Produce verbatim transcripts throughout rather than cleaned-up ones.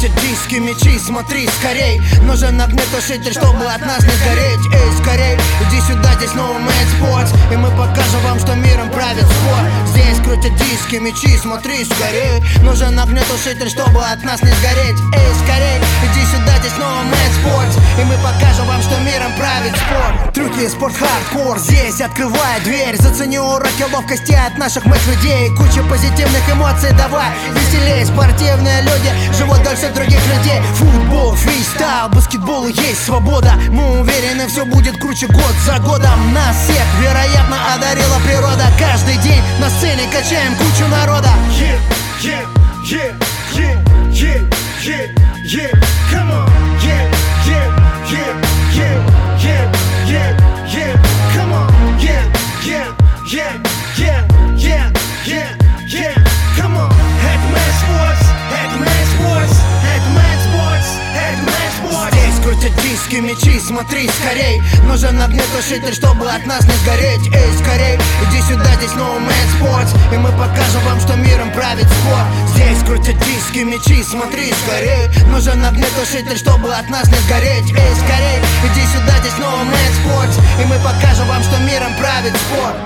крутят диски, мечи, смотри скорей. Нужен огнетушитель, чтобы от нас не сгореть. Эй, скорей, иди сюда, здесь новый Mad Sports, и мы покажем вам, что миром правит спорт. Здесь крутят диски, мечи, смотри скорей. Нужен огнетушитель, чтобы от нас не сгореть. Эй, скорей, иди сюда, здесь новый Mad Sports, и мы покажем вам, что миром правит спорт. Трюки, спорт, хардкор, здесь открывай дверь. Зацени уроки ловкости от наших мать-людей. Куча позитивных эмоций, давай веселей. Спортивные люди живут дольше других людей. Футбол, фристайл, баскетбол, есть свобода. Мы уверены, все будет круче год за годом. Нас всех, вероятно, одарила природа. Каждый день на сцене качаем кучу народа. Yeah, yeah, yeah, yeah, yeah, yeah, yeah, come on. Yeah, yeah, yeah, yeah, yeah, yeah, yeah, come on. Yeah, yeah, yeah, yeah, yeah, yeah, yeah, come on. Это Mad Sports, это Mad Sports, это Mad Sports, это Mad Sports. Здесь крутят диски, мечи, смотри скорей. Нужен огнетушитель, чтобы от нас не сгореть. Эй, скорей, иди сюда, здесь новый Mad Sports, и мы покажем вам, что миром правит спорт. Здесь крутят диски, мечи, смотри скорей. Нужен огнетушитель, чтобы от нас не сгореть. Эй, скорей, иди сюда, здесь новый Mad Sports, и мы покажем вам, что миром правит спорт.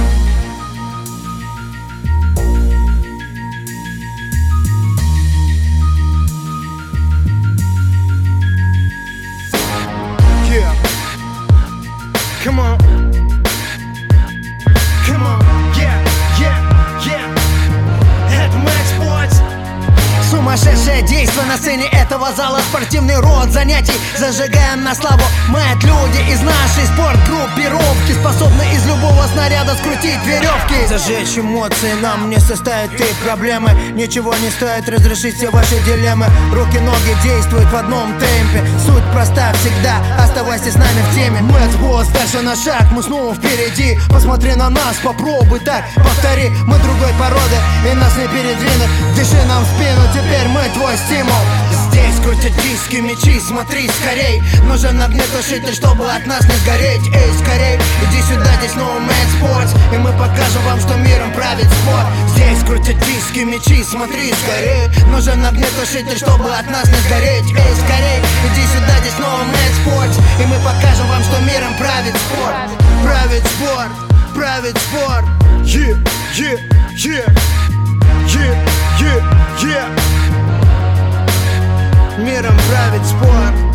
Yeah. Come on. Come on. Yeah, yeah, yeah, это Mad Sports. Сумасшедшее действо на сцене этого зала. Спортивный род занятий зажигаем на славу. Мэтт, люди из нашей спортгруппировки способны из любого снаряда скрутить веревки. Зажечь эмоции нам не составит их проблемы. Ничего не стоит разрешить все ваши дилеммы. Руки, ноги действуют в одном темпе. Суть проста всегда, оставайся с нами в теме. Mad Sports, дальше на шаг, мы снова впереди. Посмотри на нас, попробуй так, повтори. Мы другой породы, и нас не передвинут. Дыши нам в спину, теперь мы твой стимул. Здесь крутят диски, мечи, смотри скорей. Нужен огнетушитель, чтобы от нас не сгореть. Эй, скорей, иди сюда, здесь новый Mad Sports, и мы покажем вам, что миром правит спорт. Здесь крутят диски, мечи, смотри скорей. Нужен огнетушитель, чтобы от нас не сгореть. Эй, скорей, иди сюда, здесь новый Mad Sports, и мы покажем вам, что миром правит спорт. Правит спорт, правит спорт. Yeah, yeah, yeah, yeah, yeah, yeah. Миром правит спорт.